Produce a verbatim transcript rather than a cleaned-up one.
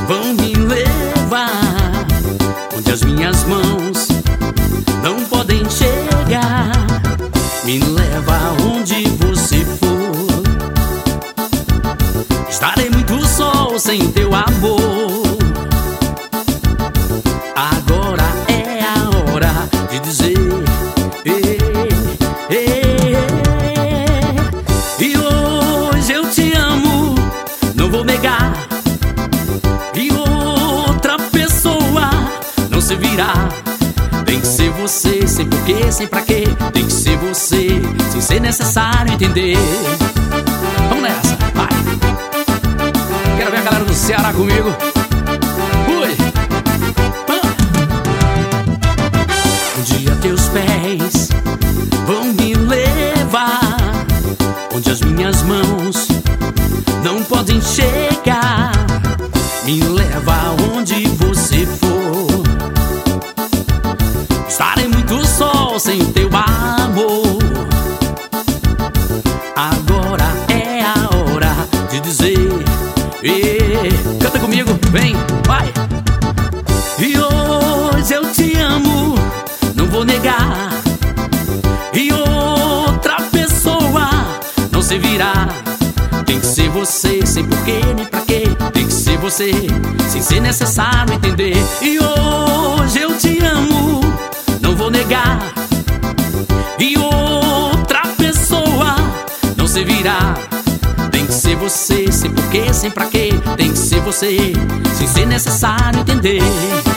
vão me levar onde as minhas mãos não podem chegar. Me leva onde você for. Estarei muito só sem teu amor. Agora é a hora de dizer ei, ei, ei. E hoje eu te amo, não vou negar. E outra pessoa não se virá. Tem que ser você, sem porquê, sem pra quê. Tem que ser você, sem ser necessário entender. Vamos nessa, vai. Quero ver a galera do Ceará comigo. Ui. Um dia teus pés vão me levar onde as minhas mãos não podem chegar. Me leva onde você for. Estarei muito só sem teu amor. Agora é a hora de dizer ei, canta comigo, vem, vai. E hoje eu te amo, não vou negar. E outra pessoa não se virá. Tem que ser você, sem porquê nem pra quê. Tem que ser você, sem ser necessário entender. E hoje eu te amo, não vou negar. E outra pessoa não se virá. Tem que ser você, sem porquê, sem pra quê. Tem que ser você, sem ser necessário entender.